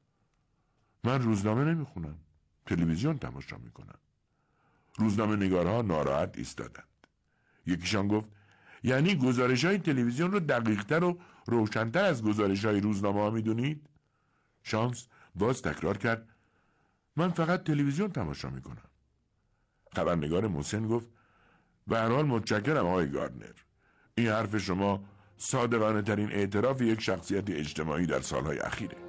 من روزنامه نمیخونم، تلویزیون تماشا میکنم. روزنامه نگارها ناراحت ایستادند. یکیشان گفت یعنی گزارش های تلویزیون رو دقیقتر و روشنتر از گزارش های روزنامه ها میدونید؟ شانس باز تکرار کرد من فقط تلویزیون تماشا میکنم. خبرنگار مسن گفت به هر حال متشکرم آقای گاردنر. این حرف شما صادقانه ترین اعتراف یک شخصیت اجتماعی در سالهای اخیره.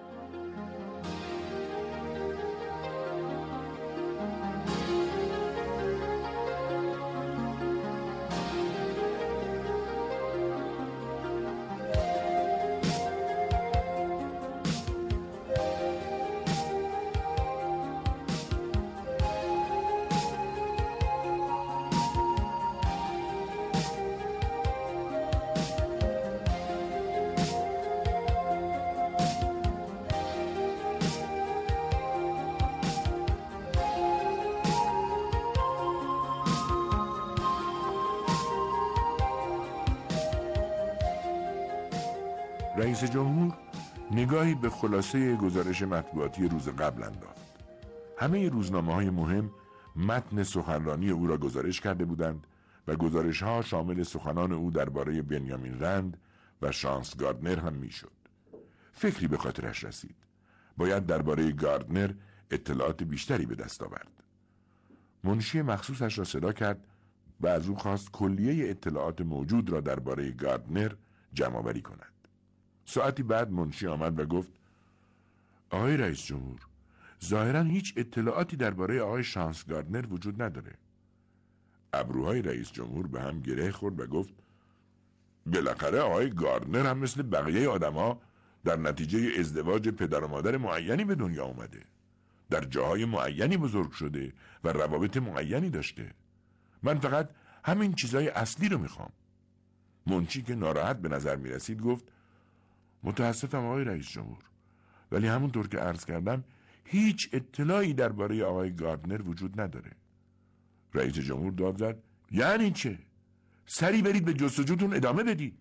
رئیس جمهور نگاهی به خلاصه گزارش مطبوعاتی روز قبل انداخت. همه روزنامه‌های مهم متن سخنرانی او را گزارش کرده بودند و گزارش‌ها شامل سخنان او درباره بنیامین رند و شانس گاردنر هم میشد. فکری به خاطرش رسید. باید درباره گاردنر اطلاعات بیشتری به دست آورد. منشی مخصوصش را صدا کرد و از او خواست کلیه اطلاعات موجود را درباره گاردنر جمع‌آوری کند. ساعتی بعد منشی آمد و گفت آقای رئیس جمهور، ظاهراً هیچ اطلاعاتی درباره آقای شانس گاردنر وجود نداره. ابروهای رئیس جمهور به هم گره خورد و گفت بالاخره آقای گاردنر هم مثل بقیه آدم‌ها در نتیجه ازدواج پدر و مادر معینی به دنیا اومده. در جاهای معینی بزرگ شده و روابط معینی داشته. من فقط همین چیزای اصلی رو میخوام. منشی که ناراحت به نظر میرسید گفت متاسفم آقای رئیس جمهور، ولی همونطور که عرض کردم هیچ اطلاعی درباره آقای گاردنر وجود نداره. رئیس جمهور داد زد یعنی چه؟ سری برید به جستجوتون ادامه بدید.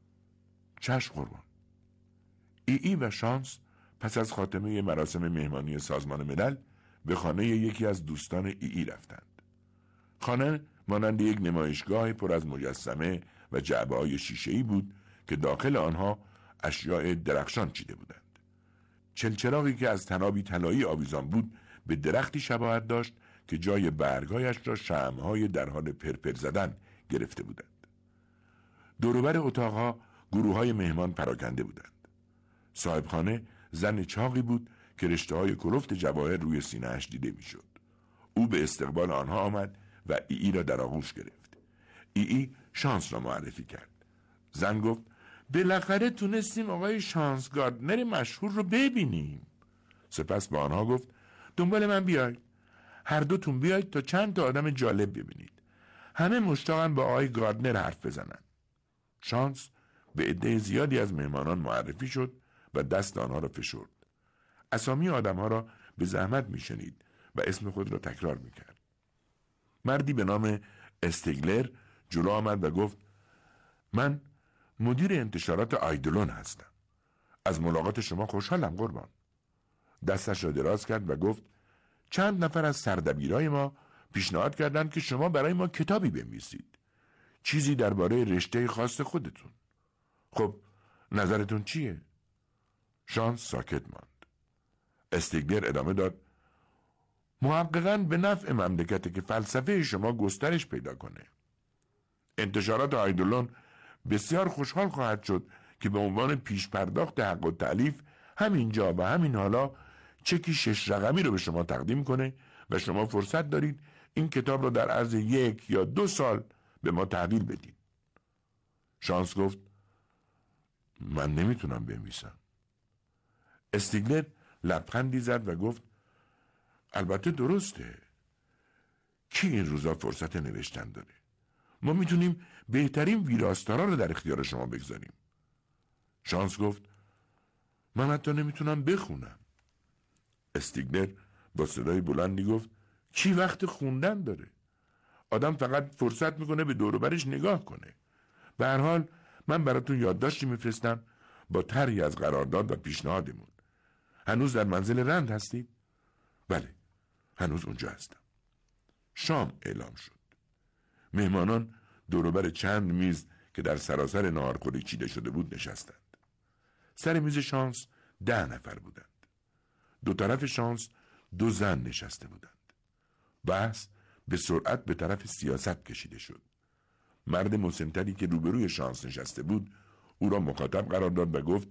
چشم قربان. ای ای و شانس پس از خاتمه مراسم مهمانی سازمان ملل به خانه یکی از دوستان ای ای رفتند. خانه مانند یک نمایشگاه پر از مجسمه و جعبه‌های شیشه‌ای بود که داخل آنها اشیاء درخشان چیده بودند. چلچراغی که از تنابی طلایی آویزان بود به درختی شباهت داشت که جای برگهایش را شمع‌های در حال پرپر زدن گرفته بودند. دوروبر اتاقها گروه‌های مهمان پراکنده بودند. صاحب خانه زن چاقی بود که رشته‌های کلفت جواهر روی سینه‌اش دیده می‌شد. او به استقبال آنها آمد و ای ای را در آغوش گرفت. ای ای شانس را معرفی کرد. زن گفت بالاخره تونستیم آقای شانس گاردنر مشهور رو ببینیم. سپس به آنها گفت دنبال من بیاید. هر دوتون بیاید تا چند تا آدم جالب ببینید. همه مشتاقن با آقای گاردنر حرف بزنن. شانس به عده زیادی از مهمانان معرفی شد و دست آنها را فشرد. اسامی آدمها را به زحمت میشنید و اسم خود را تکرار میکرد. مردی به نام استیگلر جلو آمد و گفت من مدیر انتشارات آیدلون هستم. از ملاقات شما خوشحالم قربان. دستش را دراز کرد و گفت چند نفر از سردبیرای ما پیشنهاد کردند که شما برای ما کتابی بنویسید. چیزی درباره رشته خاص خودتون. خب نظرتون چیه؟ شانس ساکت ماند. استیگلر ادامه داد محققاً به نفع مملکته که فلسفه شما گسترش پیدا کنه. انتشارات آیدلون بسیار خوشحال خواهد شد که به عنوان پیش پرداخت حق التألیف همینجا و همین حالا چکی شش رقمی رو به شما تقدیم کنه و شما فرصت دارید این کتاب رو در عرض یک یا دو سال به ما تحویل بدید. شانس گفت من نمیتونم بنویسم. استیگلر لبخندی زد و گفت البته درسته. کی این روزا فرصت نوشتن داره؟ ما میتونیم بهترین ویراستارا رو در اختیار شما بگذاریم. شانس گفت من حتی نمیتونم بخونم. استیگلر با صدای بلندی گفت کی وقت خوندن داره؟ آدم فقط فرصت میکنه به دور و برش نگاه کنه. به هر حال من براتون یادداشتی میفرستم با طرحی از قرارداد و پیشنهادمون. هنوز در منزل رند هستید؟ بله، هنوز اونجا هستم. شام اعلام شد. مهمانان دوروبر چند میز که در سراسر ناهارخوری چیده شده بود نشستند. سر میز شانس ده نفر بودند. دو طرف شانس دو زن نشسته بودند. بحث به سرعت به طرف سیاست کشیده شد. مرد مسنتری که روبروی شانس نشسته بود او را مخاطب قرار داد و گفت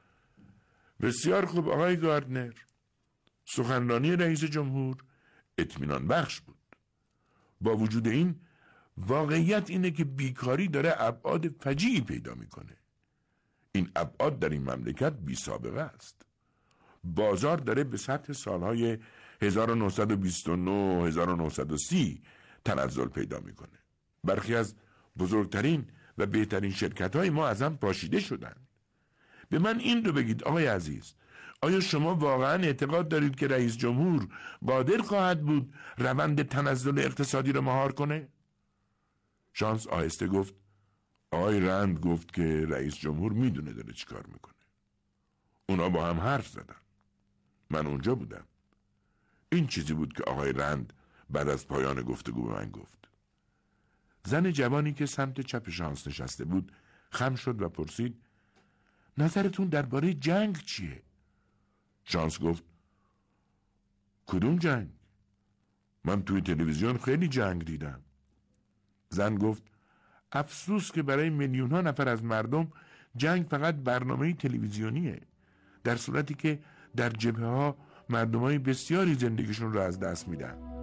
بسیار خوب آقای گاردنر. سخنرانی رئیس جمهور اطمینان بخش بود. با وجود این واقعیت اینه که بیکاری داره ابعاد فجیعی پیدا میکنه. این ابعاد در این مملکت بی سابقه است. بازار داره به سطح سالهای هزار و نهصد و بیست و نه و هزار و نهصد و سی تنزل پیدا میکنه. برخی از بزرگترین و بهترین شرکت‌های ما از هم پاشیده شدن. به من این رو بگید آقای عزیز، آیا شما واقعا اعتقاد دارید که رئیس جمهور قادر خواهد بود روند تنزل اقتصادی رو مهار کنه؟ شانس آهسته گفت آقای رند گفت که رئیس جمهور میدونه داره چی کار میکنه. اونا با هم حرف زدن. من اونجا بودم. این چیزی بود که آقای رند بعد از پایان گفتگو به من گفت. زن جوانی که سمت چپ شانس نشسته بود خم شد و پرسید نظرتون درباره جنگ چیه؟ شانس گفت کدوم جنگ؟ من توی تلویزیون خیلی جنگ دیدم. زن گفت افسوس که برای میلیون ها نفر از مردم جنگ فقط برنامه تلویزیونیه، در صورتی که در جبهه ها مردمای بسیاری زندگیشون رو از دست میدن.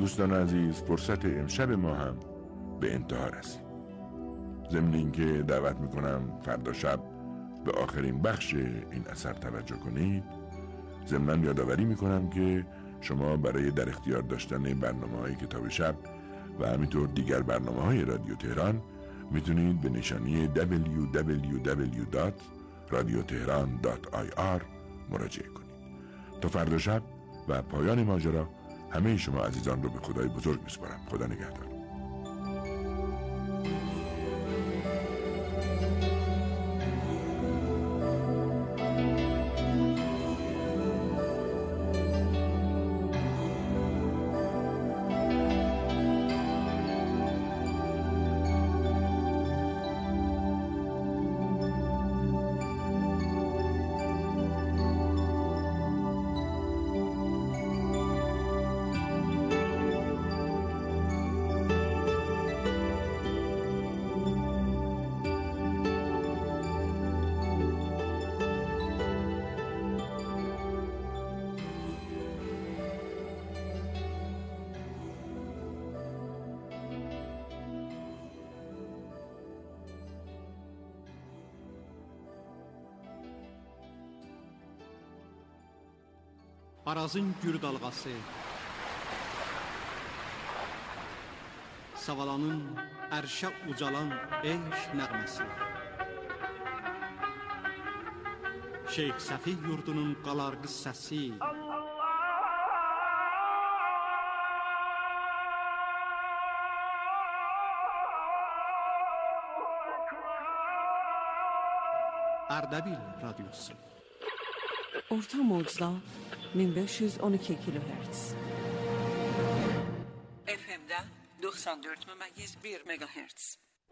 دوستان عزیز، فرصت امشب ما هم به انتها رسید. ضمن اینکه دعوت میکنم فردا شب به آخرین بخش این اثر توجه کنید، ضمن یادآوری میکنم که شما برای در اختیار داشتن برنامه‌های کتاب شب و همینطور دیگر برنامه‌های رادیو تهران میتونید به نشانی دبلیو دبلیو دبلیو دات رادیو تهران دات آی آر مراجعه کنید. تا فردا شب و پایان ماجرا همه شما عزیزان رو به خدای بزرگ میسپارم. خدا نگهدار. Arazın gür dalğası, Savalanın ərşə ucalan eşq nəğməsi, Şeyx Səfi yurdunun qalarqı səsi, Ərdəbil radyosu. Orta mocda min beş yüz on iki kilohertz. F M'de doksan dört memeyiz bir megahertz.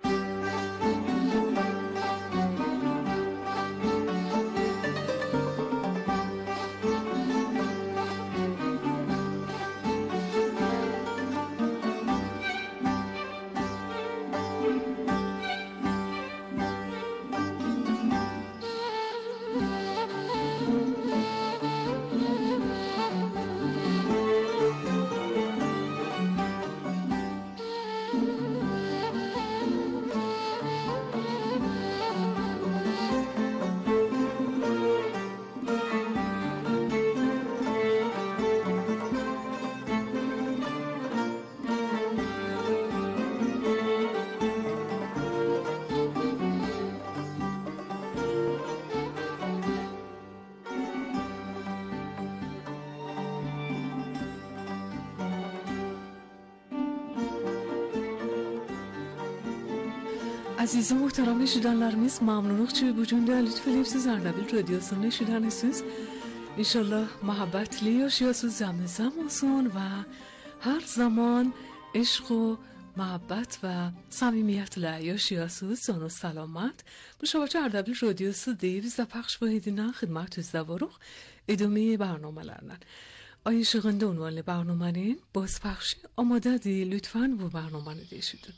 Aziz muhterem eşidenlerimiz, mamnunluk çi bugün değerli Filipsiz Ardabil Radyosu'nu eşidenlisiniz. İnşallah muhabbetli yaşıyorsunuz, zam olsun و her zaman عشق و محبت و صمیمیت yaşıyorsunuz. Sonu selamet. Bu şabakه Ardabil Radyosu دویست پخش باهیدینا خدمت دواروخ ادامه برنامه‌لرنن. آیا شغنده عنوان برنامه‌نین بازپخشی آماده دی lütfen bu برنامه‌نı değiştirin.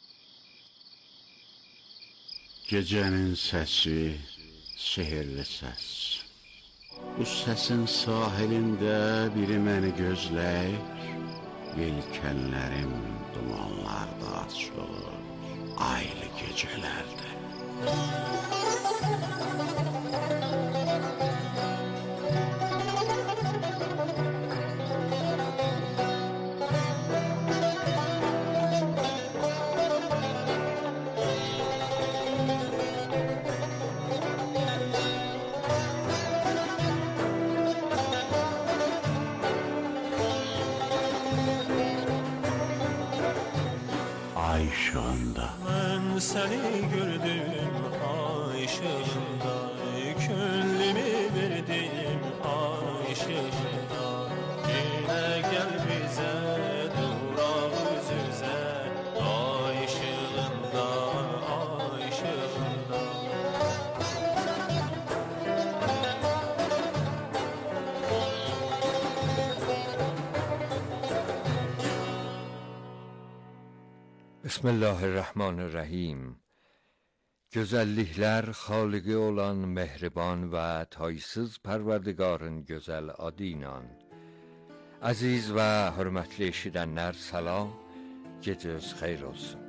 Gecenin səsi, sehirli səs. Bu səsin sahilində biri məni gözləyir. Yelkənlərim dumanlarda açılır, aylı gecələrdə. Ay ışığında. Ben seni gördüm ay ışığında, gönlümü verdim ay ışığında. Yine gel bize duraq üz üzə, ay ışığında, ay ışığında. بسم الله الرحمن الرحیم. Güzellikler Haliki olan mehriban ve taysız perverdigarın güzel adinan. Aziz və hörmətli eşidənlər, salam, gecəniz xeyir olsun.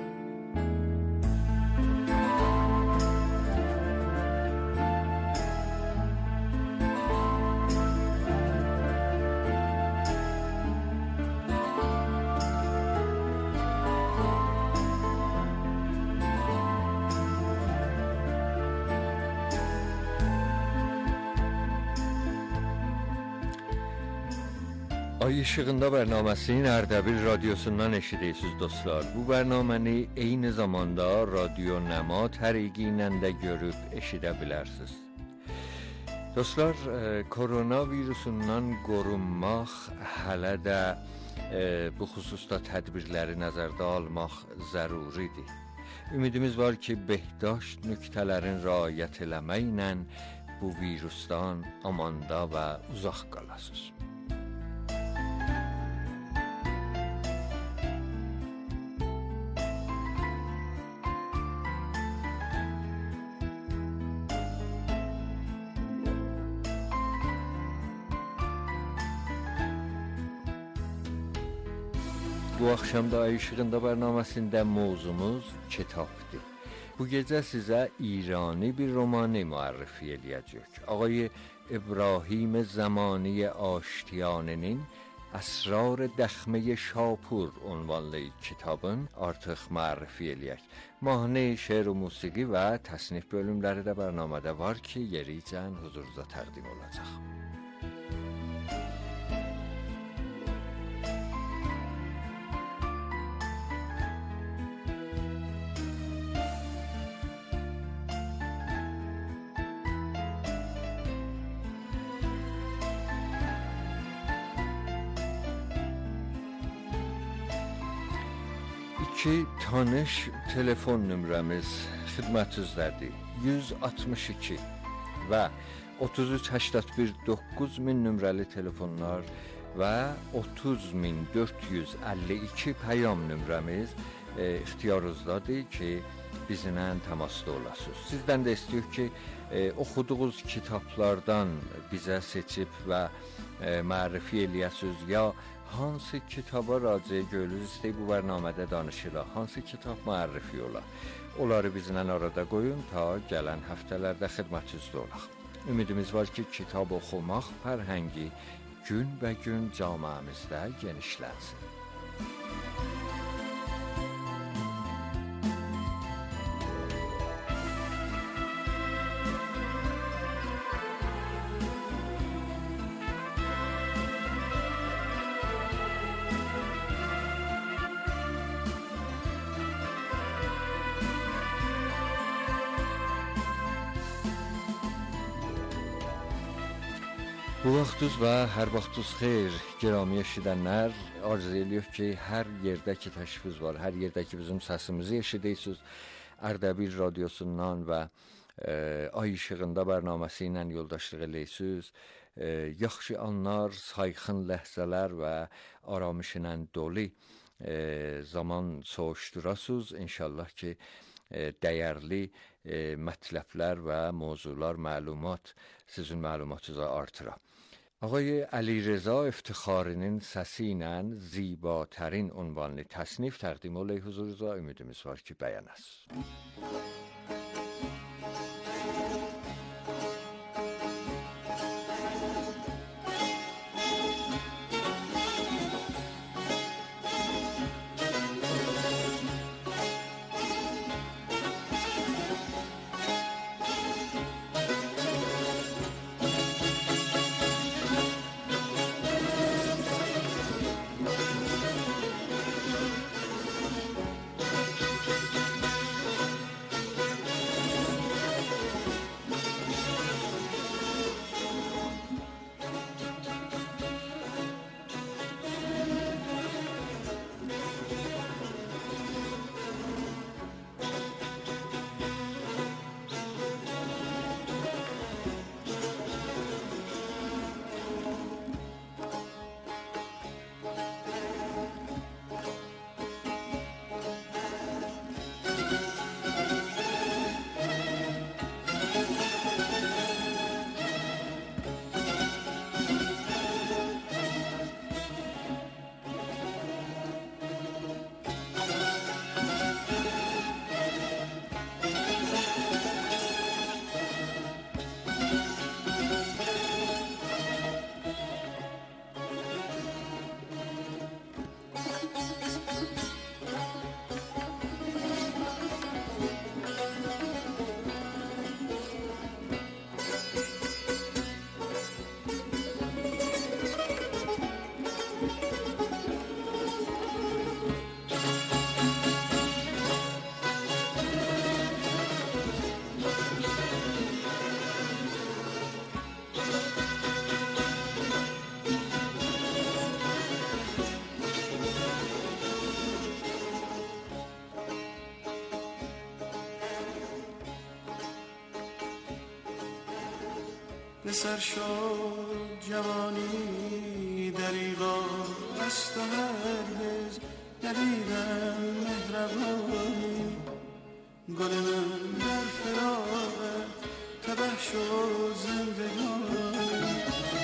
Ay İşığında bərnaməsinin Ərdəbil radiosundan eşidirsiniz dostlar. Bu bərnaməni eyni zamanda Radio Nəma təriqi ilə də görüb eşidə bilərsiniz. Dostlar, e, koronavirusundan qorunmaq hələ də e, bu xüsusda tədbirləri nəzərdə almaq zəruridir. Ümidimiz var ki, behdaşt nöqtələrin riayət eləməklə bu virusdan amanda və uzaq qalasınız. Bu axşam da Ay İşığında bərnaməsində mövzumuz kitabdır. Bu gecə sizə İrani bir romanı müərrifi eləyəcək. Ağay İbrahim Zamani Aştiyaninin Əsrar Dəxmə Şapur ünvanlı kitabın artıq müərrifi eləyək. Mahnə, şeir və musiqi və təsnif bölümləri də bərnamədə var ki, yericən huzurunuza təqdim olacaq. İki tanış telefon nömrəmiz xidmətinizdədir. yüz altmış iki və otuz üç səksən bir doqquz min nömrəli telefonlar və otuz min dörd yüz əlli iki pəyam nömrəmiz e, ixtiyarınızdadır ki, bizimlə təmasda olasınız. Sizdən də istəyirik ki, e, oxuduğunuz kitablardan bizə seçib və e, müərrifi eləyəsiniz, ya hansı kitaba raciə görülür istəyib bu bərnamədə danışırıq, hansı kitab müərrifi olar. Onları bizimlə arada qoyun ta gələn həftələrdə xidmətinizdə olaq. Ümidimiz var ki, kitab oxumaq fərhəngi gün və gün cəmiyyəmizdə genişlənsin. Bu vaxtınız və hər vaxtınız xeyir, girami eşidənlər. Arzu edirik ki, hər yerdə ki təşrifiniz var, hər yerdə ki bizim səsimizi eşidirsiniz, Ərdəbil radiosundan və e, Ay İşığında bərnaməsi ilə yoldaşlıq eləyirsiniz. E, yaxşı anlar, sayxın ləhzələr və aramış ilə dolu e, zaman soğuşdurasınız. İnşallah ki, e, dəyərli e, mətləblər və mövzular, məlumat sizin məlumatınıza artıra. Ağay Əli Reza İftixarinin səsi ilə zibatərin ünvanlı təsnif təqdim olay huzurunuza. Ümidimiz var ki, bəyənəsiniz. پسر شد جوانی دریغا است و هرگز ندیدم مهربانی. گل من در فراقت تبه شد زندگانی.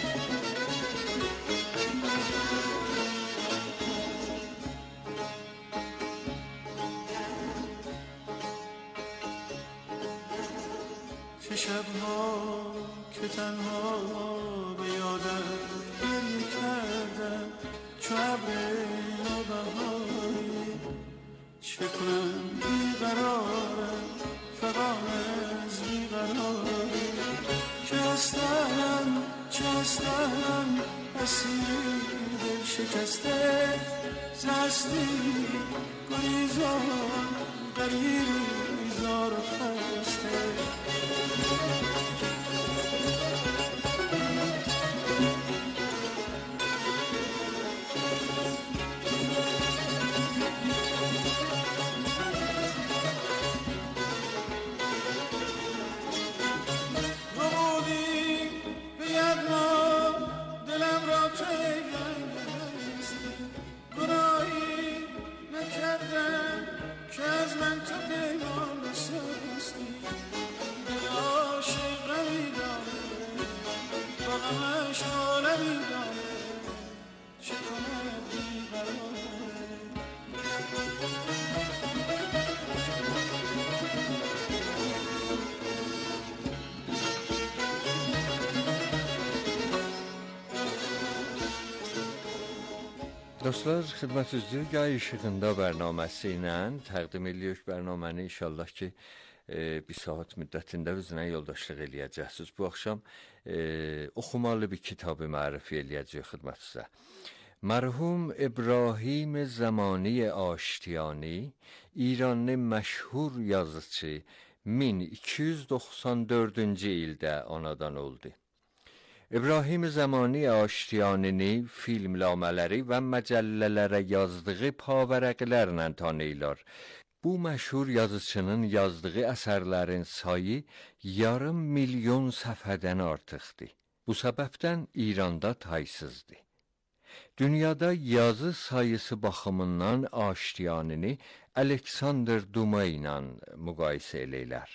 چه شبها که تنها به یادت گریه کردم چو ابر نوبهاری. چه کنم بیقرارم فغان از بیقراری. چه هستم چه هستم اسیر دل شکسته زستی گریزان غریبی زار و خسته. Dostlar, xidmətinizdə yay işığında bərnaməsi ilə təqdim edirik bərnaməni. İnşallah ki, e, bir saat müddətində bizimlə yoldaşlıq eləyəcəksiniz. Bu axşam e, oxumalı bir kitabı mərifə eləyəcək xidmətinizə. Mərhum İbrahim Zamani Aştiyani, İranlı məşhur yazıcı, min iki yüz doxsan dördüncü ildə anadan oldu. İbrahim Zamani Aştiyanini filmnamələri və məcəllələrə yazdığı pavərəqlərlə tanıyırlar. Bu məşhur yazıcının yazdığı əsərlərin sayı yarım milyon səfhədən artıqdır. Bu səbəbdən İranda taysızdır. Dünyada yazı sayısı baxımından Aştiyanini Aleksandr Duma ilə müqayisə eləyirlər.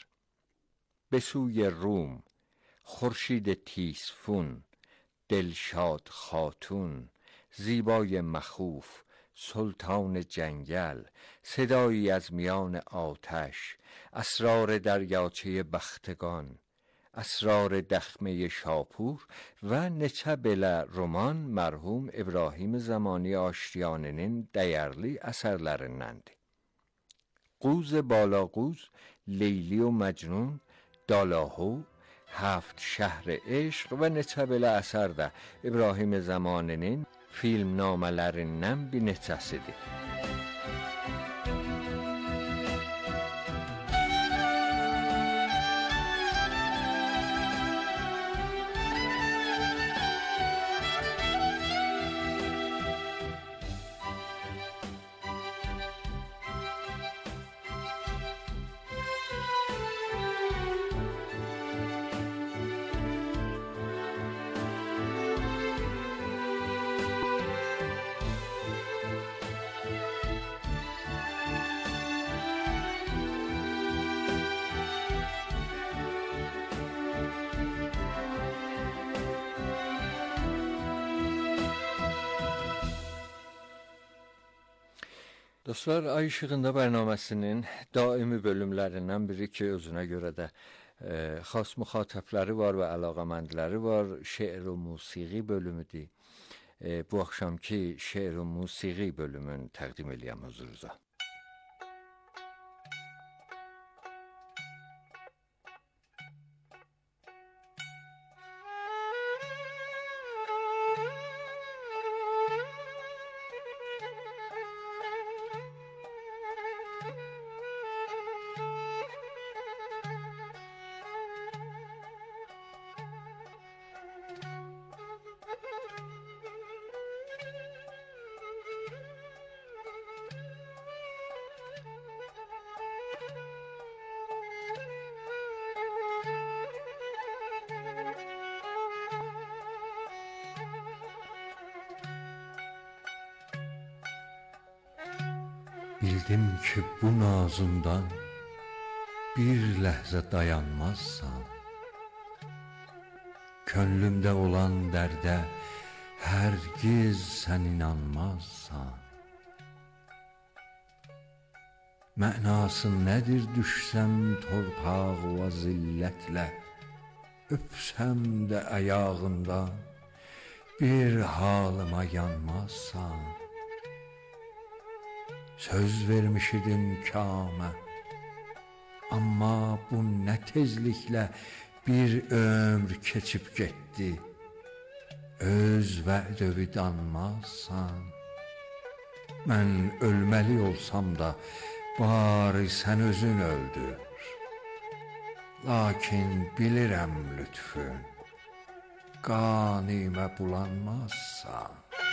Besuy Rum، خورشید تیسفون، دلشاد خاتون، زیبای مخوف، سلطان جنگل، صدایی از میان آتش، اسرار دریاچه بختگان، اسرار دخمه شاپور و neçə belə roman mərhum İbrahim Zamani Aştiyaninin dəyərli əsərlərindəndir. قوز بالاقوز، لیلی و مجنون، دالاهو، هفت شهر عشق و neçə belə əsər də İbrahim Zamaninin filmnamələrindən bir neçəsidir. Dostlar, Ay İşığında bərnaməsinin daimi bölümlərindən biri ki, özünə görə də e, xas müxatəbləri var və əlaqəməndləri var, şeir və musiqi bölümüdür. E, bu axşamki şeir və musiqi bölümünü təqdim edəyəm huzurunuza. Bildim ki bu nazımdan bir ləhzə dayanmazsan. Könlümdə olan dərdə hərgiz sən inanmazsan. Mənası nədir düşsəm torpaq və zillətlə, öpsəm də ayağından bir halıma yanmazsan. Söz vermiş idim kâmə, amma bu nə tezliklə bir ömr keçib getdi. Öz vədövi danmazsan. Mən ölməli olsam da bari sən özün öldür. Lakin bilirəm lütfün, qanimə bulanmazsan.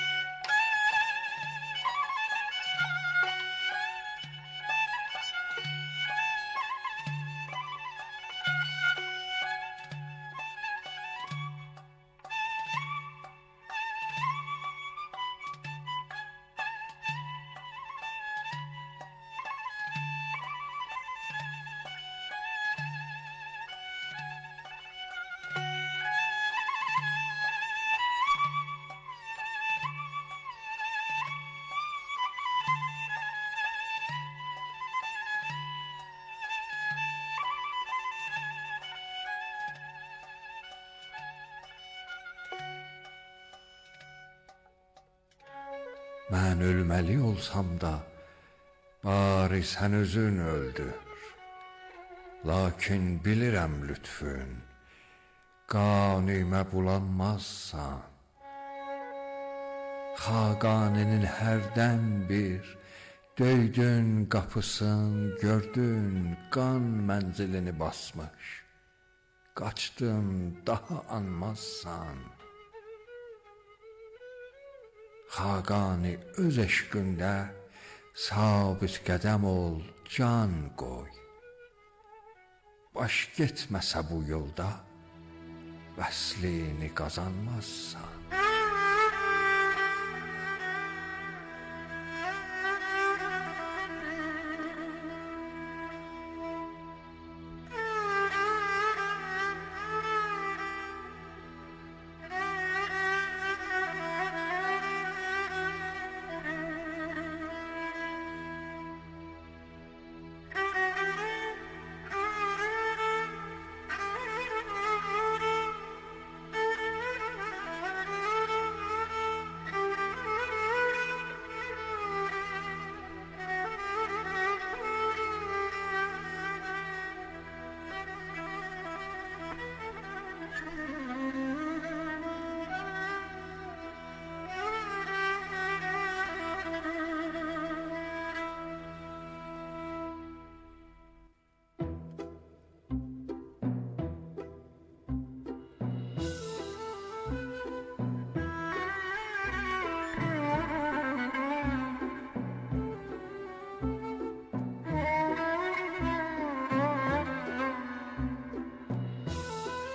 Mən ölməli olsam da bari sən özün öldür. Lakin bilirəm lütfün, qanimə bulanmazsan. Xaqaninin hərdən bir döydün qapısın, gördün qan mənzilini basmış. Qaçdın, daha anmazsan. Xaqani öz eşqündə sabit qədəm ol, can qoy. Baş getməsə bu yolda vəslini qazanmazsan.